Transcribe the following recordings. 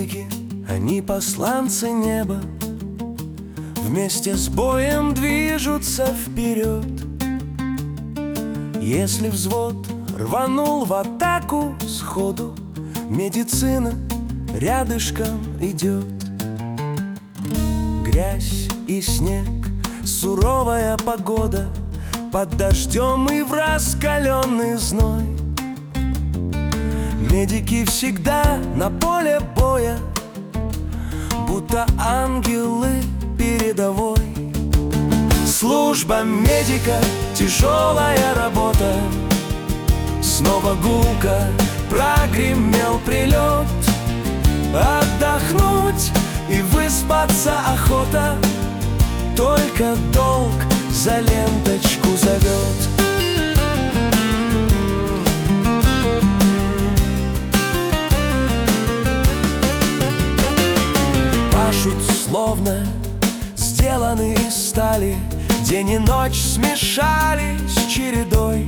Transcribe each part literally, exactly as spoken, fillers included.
медики, они посланцы неба, вместе с боем движутся вперед. Если взвод рванул в атаку сходу, медицина рядышком идет. Грязь и снег, суровая погода, под дождем и в раскаленный зной. Медики всегда на поле боя, будто ангелы передовой. Служба медика — тяжелая работа. Снова гулко прогремел прилет. Отдохнуть и выспаться охота, только долг за ленточку зовет. Пашут словно сделаны из стали, день и ночь смешались чередой.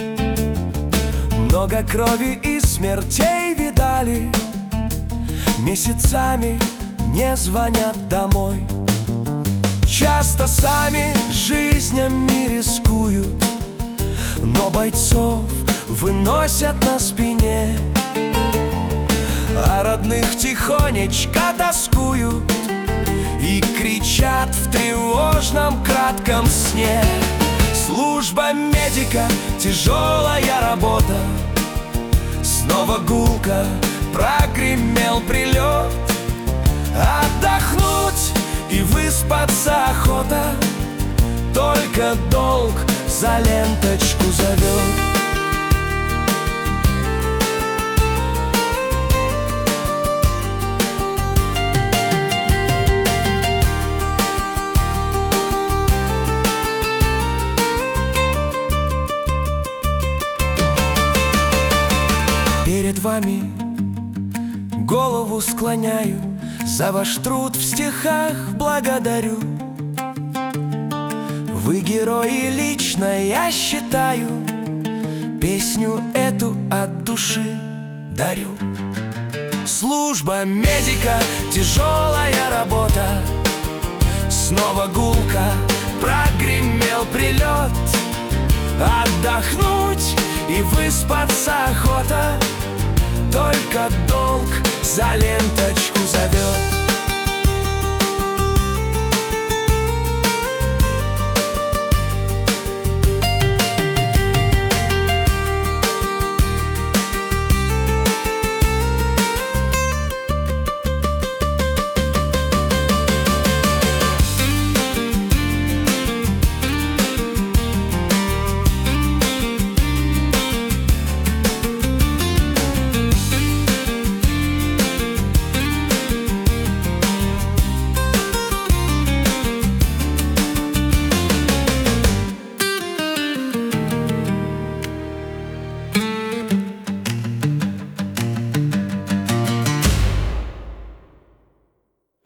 Много крови и смертей видали, месяцами не звонят домой. Часто сами жизнями рискуют, но бойцов выносят на спине, а родных тихонечко тоскуют и кричат в тревожном кратком сне. Служба медика — тяжелая работа. Снова гулко прогремел прилет. Отдохнуть и выспаться охота, только долг за ленточку зовет. Перед вами голову склоняю, за ваш труд в стихах благодарю. Вы герои лично, я считаю, песню эту от души дарю. Служба медика — тяжелая работа. Снова гулко прогремел прилет. Отдохнуть и выспаться охота, только долг за ленточку зовет.